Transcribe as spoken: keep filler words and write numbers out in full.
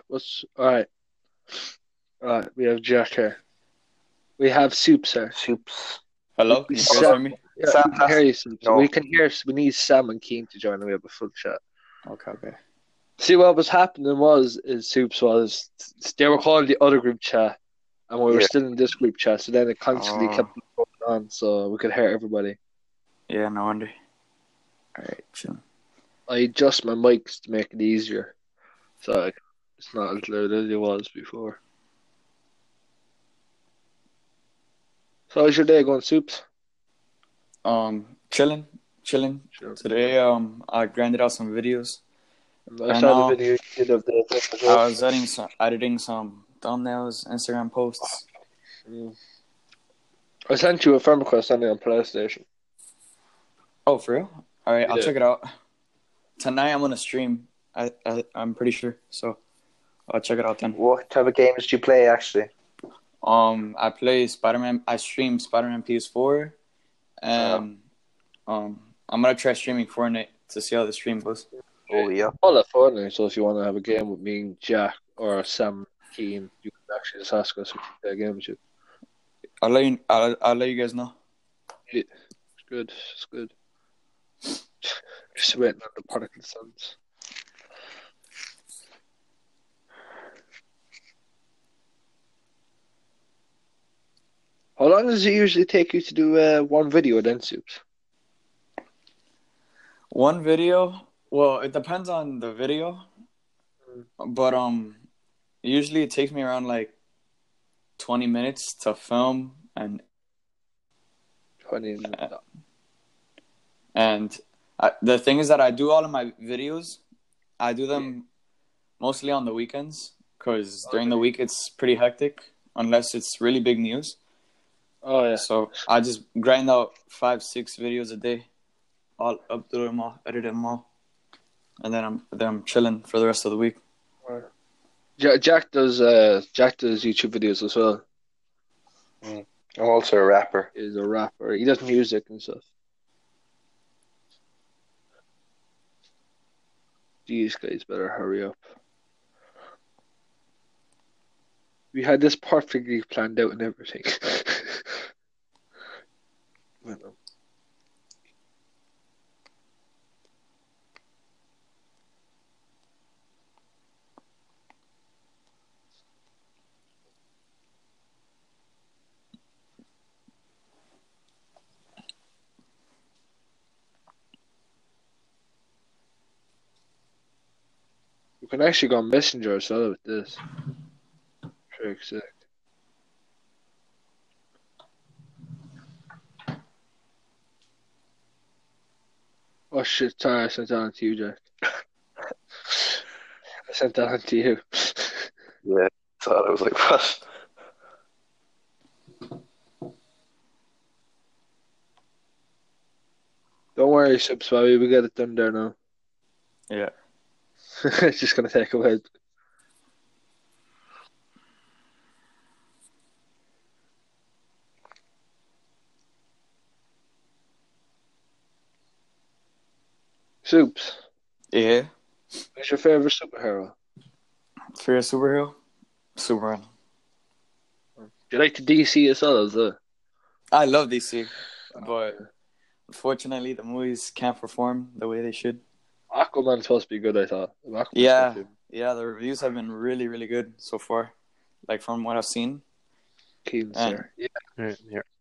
What's all right? All right, we have Jack here. We have Soups here. Soups. Hello, We can you guys hear Sam, me? yeah, Sam, we can that's- hear you, Soups. no. We can hear. We need Sam and Keen to join, and we have a full chat. Okay, okay. See, what was happening was is Soups was they were calling the other group chat, and we were Yeah. still in this group chat. So then it constantly Oh. kept going on, so we could hear everybody. Yeah, no wonder. Alright, chill. I adjust my mics to make it easier, so like, it's not as loud as it was before. So how's your day going, Soups? Um, chilling, chilling. Sure. Today, um, I grinded out some videos. I Right saw now- the video you did of the thing as I well. was editing some, editing some thumbnails, Instagram posts. Mm. I sent you a friend request on it on PlayStation. Oh, for real? Alright, I'll Yeah. check it out. Tonight I'm gonna stream. I, I I'm pretty sure. So I'll check it out then. What type of games do you play, actually? Um, I play Spider-Man. I stream Spider-Man P S four, and um, I'm gonna try streaming Fortnite to see how the stream goes. Oh, yeah. All that Fortnite, so if you want to have a game with me and Jack or Sam Keen, you can actually just ask us if we can play a game with you. I'll let you. I'll, I'll let you guys know. It's good. It's good. Just waiting on the particle sounds. How long does it usually take you to do uh, one video then, Soups? One video. Well, it depends on the video, but um, usually it takes me around like twenty minutes to film and twenty minutes. and I, the thing is that I do all of my videos. I do them mostly on the weekends because during the week it's pretty hectic unless it's really big news. Oh, yeah. So I just grind out five, six videos a day, all upload them all, edit them all, and then I'm then I'm chilling for the rest of the week. Jack, Jack does uh, Jack does YouTube videos as well. I'm also a rapper. He's a rapper. He does music and stuff. These guys better hurry up. We had this perfectly planned out and everything. Well, no. You can actually go on Messenger as well with this. Trick sick. Oh shit, sorry, I sent that on to you, Jack. I sent that on to you. Yeah. So I was like, what? Don't worry, Subs, Bobby, we got it done there now. Yeah. It's just gonna take a while. Soups, Yeah. who's your favorite superhero? Favorite superhero? Superman. Do you like the D C as well as the? I love D C, but unfortunately the movies can't perform the way they should. Aquaman's supposed to be good, I thought. Aquaman's Yeah, supposed to yeah. The reviews have been really, really good so far. Like from what I've seen. be Keen's And- there. Yeah. Yeah, yeah.